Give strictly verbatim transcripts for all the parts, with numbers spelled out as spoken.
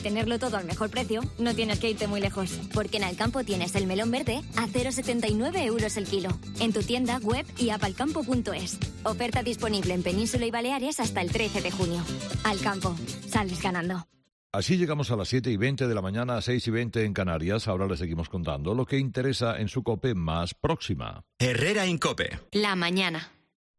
tenerlo todo al mejor precio, no tienes que irte muy lejos. Porque en Alcampo tienes el melón verde a cero coma setenta y nueve euros el kilo. En tu tienda, web y app alcampo punto es. Oferta disponible en Península y Baleares hasta el trece de junio. Alcampo, sales ganando. Así llegamos a las siete y veinte de la mañana, seis y veinte en Canarias. Ahora les seguimos contando lo que interesa en su COPE más próxima. Herrera en COPE. La mañana.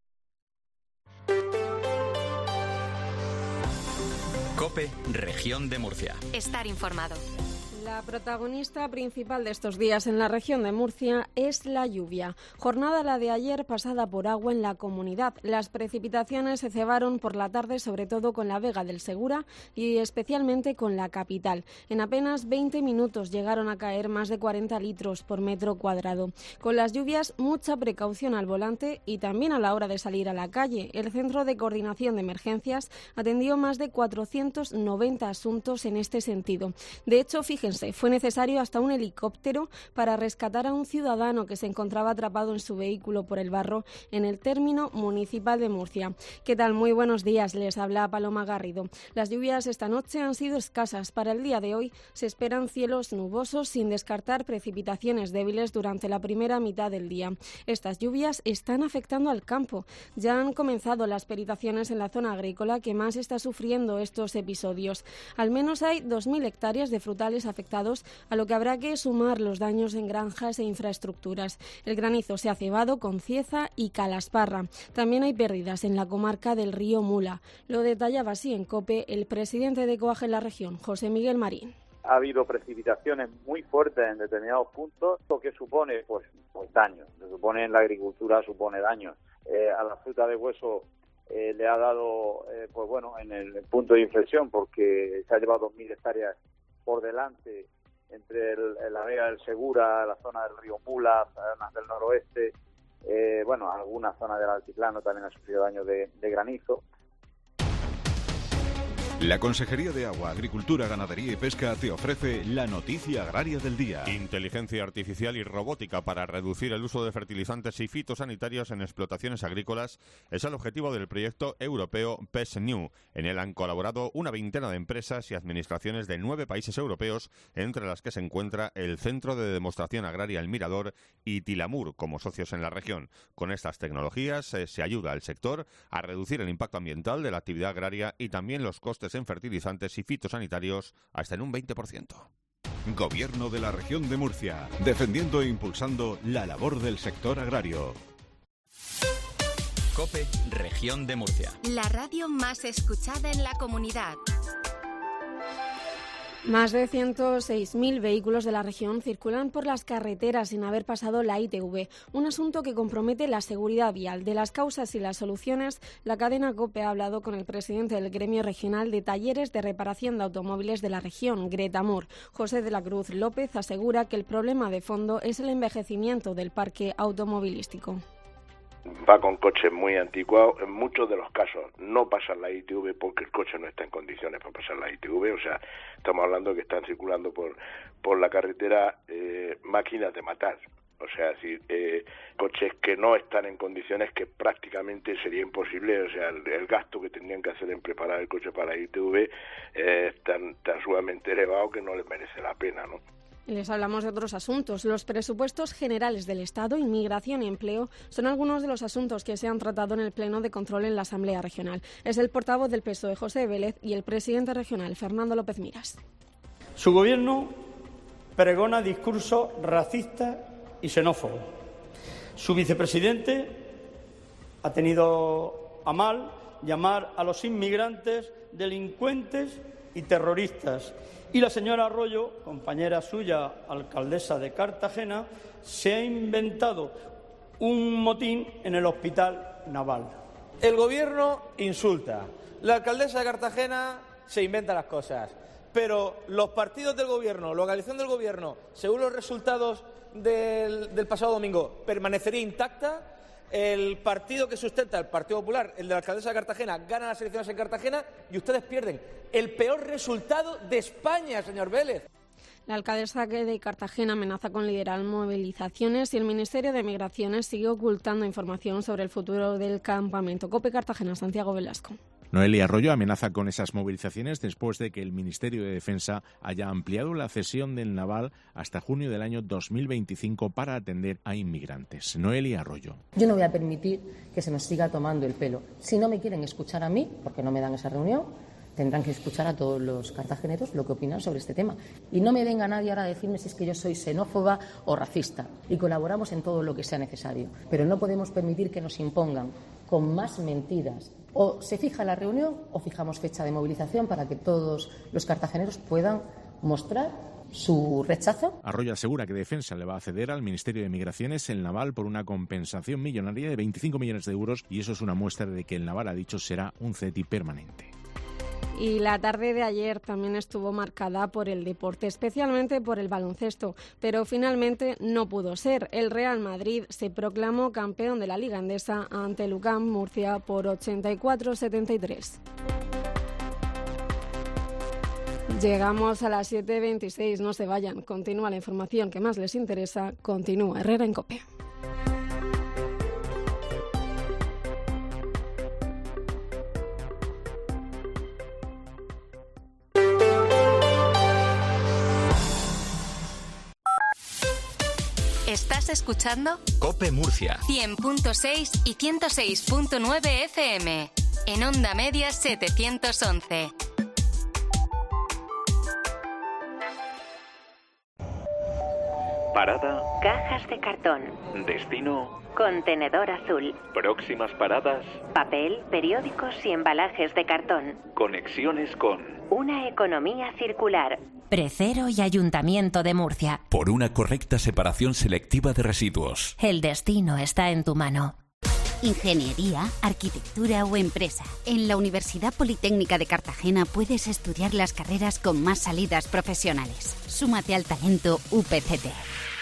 COPE, Región de Murcia. Estar informado. La protagonista principal de estos días en la región de Murcia es la lluvia. Jornada la de ayer pasada por agua en la comunidad. Las precipitaciones se cebaron por la tarde, sobre todo con la Vega del Segura y especialmente con la capital. En apenas veinte minutos llegaron a caer más de cuarenta litros por metro cuadrado. Con las lluvias, mucha precaución al volante y también a la hora de salir a la calle. El Centro de Coordinación de Emergencias atendió más de cuatrocientos noventa asuntos en este sentido. De hecho, fíjense, fue necesario hasta un helicóptero para rescatar a un ciudadano que se encontraba atrapado en su vehículo por el barro en el término municipal de Murcia. ¿Qué tal? Muy buenos días, les habla Paloma Garrido. Las lluvias esta noche han sido escasas. Para el día de hoy se esperan cielos nubosos sin descartar precipitaciones débiles durante la primera mitad del día. Estas lluvias están afectando al campo. Ya han comenzado las peritaciones en la zona agrícola que más está sufriendo estos episodios. Al menos hay dos mil hectáreas de frutales afectados, a lo que habrá que sumar los daños en granjas e infraestructuras. El granizo se ha cebado con Cieza y Calasparra. También hay pérdidas en la comarca del río Mula. Lo detallaba así en COPE el presidente de COAGE en la región, José Miguel Marín. Ha habido precipitaciones muy fuertes en determinados puntos, lo que supone pues, pues daños. Se supone en la agricultura, supone daños. Eh, a la fruta de hueso eh, le ha dado, eh, pues bueno, en el punto de inflexión, porque se ha llevado dos mil hectáreas por delante entre el, la Vega del Segura, la zona del río Mula, zonas del noroeste, eh, bueno, alguna zona del altiplano también ha sufrido daño de, de granizo. La Consejería de Agua, Agricultura, Ganadería y Pesca te ofrece la noticia agraria del día. Inteligencia artificial y robótica para reducir el uso de fertilizantes y fitosanitarios en explotaciones agrícolas es el objetivo del proyecto europeo PESNew. En él han colaborado una veintena de empresas y administraciones de nueve países europeos, entre las que se encuentra el Centro de Demostración Agraria El Mirador y Tilamur como socios en la región. Con estas tecnologías eh, se ayuda al sector a reducir el impacto ambiental de la actividad agraria y también los costes en fertilizantes y fitosanitarios hasta en un veinte por ciento. Gobierno de la región de Murcia, defendiendo e impulsando la labor del sector agrario. COPE, Región de Murcia. La radio más escuchada en la comunidad. Más de ciento seis mil vehículos de la región circulan por las carreteras sin haber pasado la I T V, un asunto que compromete la seguridad vial. De las causas y las soluciones, la cadena COPE ha hablado con el presidente del gremio regional de talleres de reparación de automóviles de la región, Gretamur. José de la Cruz López asegura que el problema de fondo es el envejecimiento del parque automovilístico. Va con coches muy anticuados, en muchos de los casos no pasan la I T V porque el coche no está en condiciones para pasar la I T V, o sea, estamos hablando que están circulando por por la carretera eh, máquinas de matar, o sea, es decir, eh, coches que no están en condiciones que prácticamente sería imposible, o sea, el, el gasto que tendrían que hacer en preparar el coche para la I T V eh, es tan, tan sumamente elevado que no les merece la pena, ¿no? Les hablamos de otros asuntos. Los presupuestos generales del Estado, inmigración y empleo son algunos de los asuntos que se han tratado en el Pleno de Control en la Asamblea Regional. Es el portavoz del P S O E, José Vélez, y el presidente regional, Fernando López Miras. Su gobierno pregona discursos racistas y xenófobos. Su vicepresidente ha tenido a mal llamar a los inmigrantes delincuentes y terroristas. Y la señora Arroyo, compañera suya, alcaldesa de Cartagena, se ha inventado un motín en el Hospital Naval. El gobierno insulta, la alcaldesa de Cartagena se inventa las cosas, pero los partidos del gobierno, la organización del gobierno, según los resultados del, del pasado domingo, permanecería intacta. El partido que sustenta, el Partido Popular, el de la alcaldesa de Cartagena, gana las elecciones en Cartagena y ustedes pierden. El peor resultado de España, señor Vélez. La alcaldesa de Cartagena amenaza con liderar movilizaciones y el Ministerio de Migraciones sigue ocultando información sobre el futuro del campamento. COPE Cartagena, Santiago Velasco. Noelia Arroyo amenaza con esas movilizaciones después de que el Ministerio de Defensa haya ampliado la cesión del naval hasta junio del año dos mil veinticinco para atender a inmigrantes. Noelia Arroyo. Yo no voy a permitir que se nos siga tomando el pelo. Si no me quieren escuchar a mí, porque no me dan esa reunión, tendrán que escuchar a todos los cartageneros lo que opinan sobre este tema. Y no me venga nadie ahora a decirme si es que yo soy xenófoba o racista. Y colaboramos en todo lo que sea necesario. Pero no podemos permitir que nos impongan con más mentiras. O se fija la reunión o fijamos fecha de movilización para que todos los cartageneros puedan mostrar su rechazo. Arroyo asegura que Defensa le va a ceder al Ministerio de Migraciones el naval por una compensación millonaria de veinticinco millones de euros y eso es una muestra de que el naval, ha dicho, será un C E T I permanente. Y la tarde de ayer también estuvo marcada por el deporte, especialmente por el baloncesto, pero finalmente no pudo ser. El Real Madrid se proclamó campeón de la Liga Endesa ante el U C A M Murcia por ochenta y cuatro a setenta y tres. Llegamos a las siete veintiséis, no se vayan, continúa la información que más les interesa, continúa Herrera en COPE. ¿Estás escuchando? COPE Murcia. cien punto seis y ciento seis punto nueve F M. En onda media setecientos once. Parada. Cajas de cartón. Destino. Contenedor azul. Próximas paradas. Papel, periódicos y embalajes de cartón. Conexiones con. Una economía circular. Precero y Ayuntamiento de Murcia. Por una correcta separación selectiva de residuos. El destino está en tu mano. Ingeniería, arquitectura o empresa. En la Universidad Politécnica de Cartagena puedes estudiar las carreras con más salidas profesionales. Súmate al talento U P C T.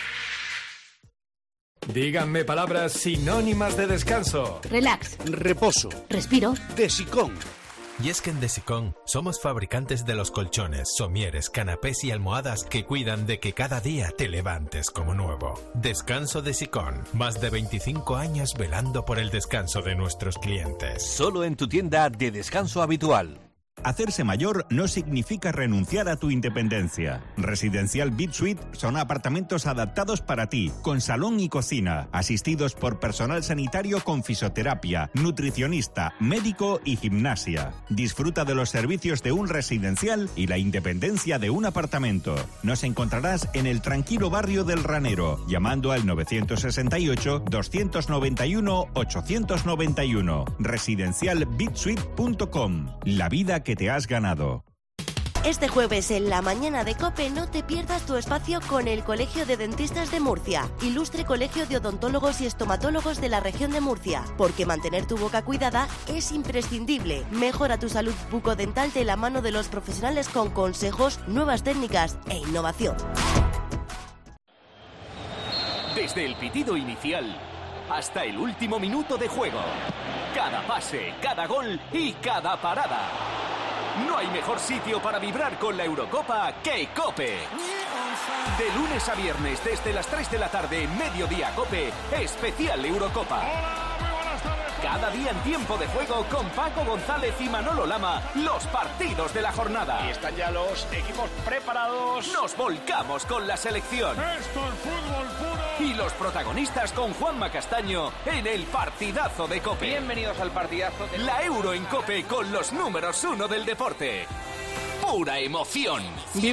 Díganme palabras sinónimas de descanso. Relax. Reposo. Respiro. Desicón. Y es que en Desicón somos fabricantes de los colchones, somieres, canapés y almohadas que cuidan de que cada día te levantes como nuevo. Descanso Desicón. Más de veinticinco años velando por el descanso de nuestros clientes. Solo en tu tienda de descanso habitual. Hacerse mayor no significa renunciar a tu independencia. Residencial BitSuite son apartamentos adaptados para ti, con salón y cocina, asistidos por personal sanitario con fisioterapia, nutricionista, médico y gimnasia. Disfruta de los servicios de un residencial y la independencia de un apartamento. Nos encontrarás en el tranquilo barrio del Ranero, llamando al nueve seis ocho, dos nueve uno, ocho nueve uno. residencial bitsuite punto com. La vida que te has ganado. Este jueves en la mañana de COPE no te pierdas tu espacio con el Colegio de Dentistas de Murcia, ilustre colegio de odontólogos y estomatólogos de la región de Murcia, porque mantener tu boca cuidada es imprescindible. Mejora tu salud bucodental de la mano de los profesionales con consejos, nuevas técnicas e innovación. Desde el pitido inicial hasta el último minuto de juego, cada pase, cada gol y cada parada. No hay mejor sitio para vibrar con la Eurocopa que COPE. De lunes a viernes desde las tres de la tarde, Mediodía COPE, especial Eurocopa. Cada día en tiempo de juego con Paco González y Manolo Lama, los partidos de la jornada. Y están ya los equipos preparados. Nos volcamos con la selección. Esto es fútbol puro. Y los protagonistas con Juanma Castaño en el partidazo de COPE. Bienvenidos al partidazo de la Euro en COPE con los números uno del deporte. Pura emoción.